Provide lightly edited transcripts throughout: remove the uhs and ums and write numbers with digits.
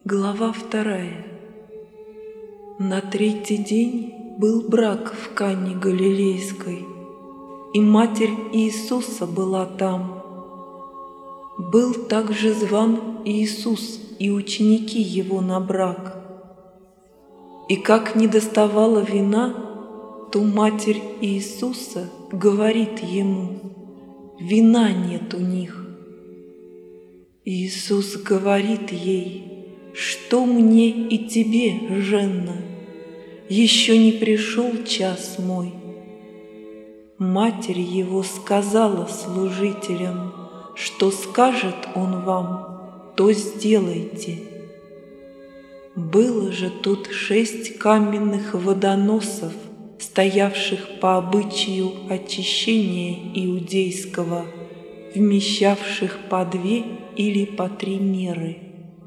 Глава 2. На третий день был брак в Кане Галилейской, и Матерь Иисуса была там. Был также зван Иисус и ученики Его на брак. И как не доставало вина, то Матерь Иисуса говорит Ему: «Вина нет у них». Иисус говорит ей: «Что мне и тебе, Женна? Еще не пришел час мой». Матерь Его сказала служителям: «Что скажет Он вам, то сделайте». Было же тут 6 каменных водоносов, стоявших по обычаю очищения иудейского, вмещавших по 2 или по 3 меры.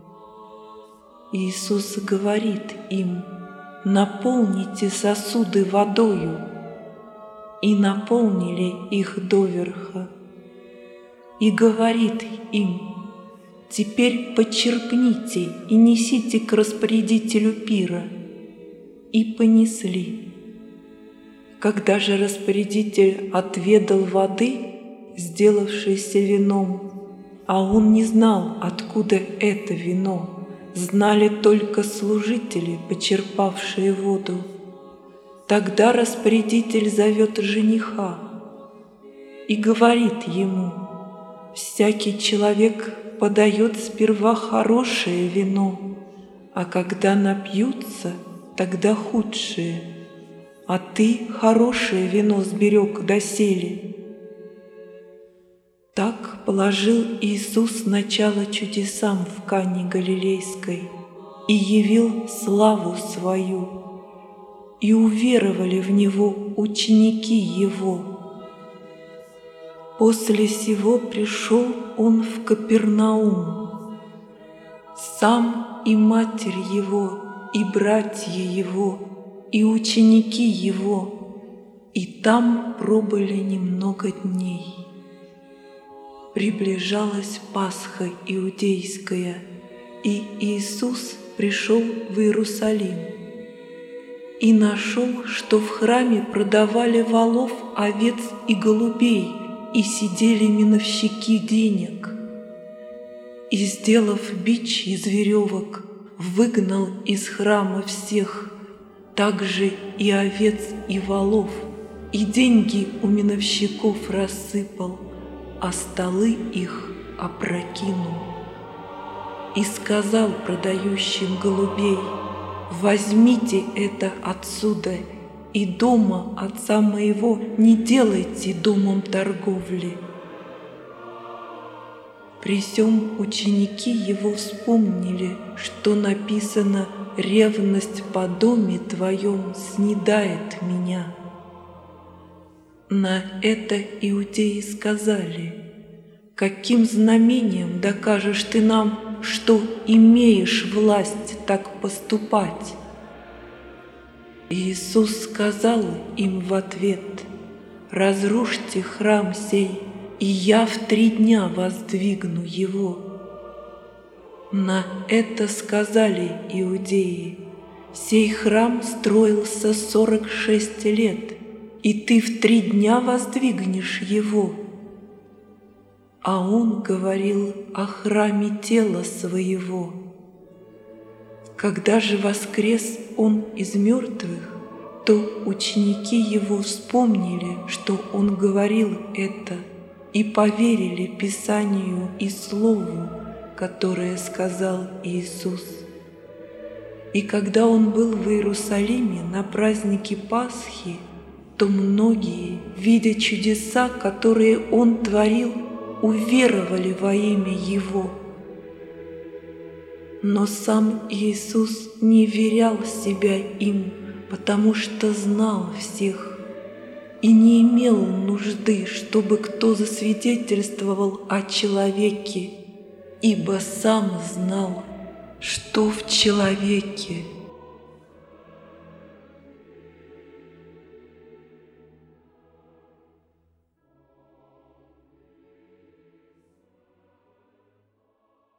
Иисус говорит им: «Наполните сосуды водою». И наполнили их доверха. И говорит им: «Теперь почерпните и несите к распорядителю пира». И понесли. Когда же распорядитель отведал воды, сделавшейся вином, а он не знал, откуда это вино, знали только служители, почерпавшие воду, тогда распорядитель зовет жениха и говорит ему: «Всякий человек подает сперва хорошее вино, а когда напьются, тогда худшее, а ты хорошее вино сберег доселе». Так положил Иисус начало чудесам в Кане Галилейской и явил славу Свою, и уверовали в Него ученики Его. После сего пришел Он в Капернаум, сам и матерь Его, и братья Его, и ученики Его, и там пробыли немного дней. Приближалась Пасха иудейская, и Иисус пришел в Иерусалим и нашел, что в храме продавали волов, овец и голубей, и сидели миновщики денег. И, сделав бич из веревок, выгнал из храма всех, также и овец и волов, и деньги у миновщиков рассыпал, а столы их опрокинул. И сказал продающим голубей: «Возьмите это отсюда, и дома отца моего не делайте домом торговли». При сем ученики Его вспомнили, что написано: «Ревность по доме Твоем снедает меня». На это иудеи сказали: «Каким знамением докажешь ты нам, что имеешь власть так поступать?» Иисус сказал им в ответ: «Разрушьте храм сей, и я в 3 дня воздвигну его». На это сказали иудеи: «Сей храм строился 46 лет, и ты в 3 дня воздвигнешь его». А он говорил о храме тела своего. Когда же воскрес он из мертвых, то ученики его вспомнили, что он говорил это, и поверили Писанию и Слову, которое сказал Иисус. И когда он был в Иерусалиме на празднике Пасхи, то многие, видя чудеса, которые он творил, уверовали во имя Его. Но сам Иисус не верял себя им, потому что знал всех, и не имел нужды, чтобы кто засвидетельствовал о человеке, ибо сам знал, что в человеке.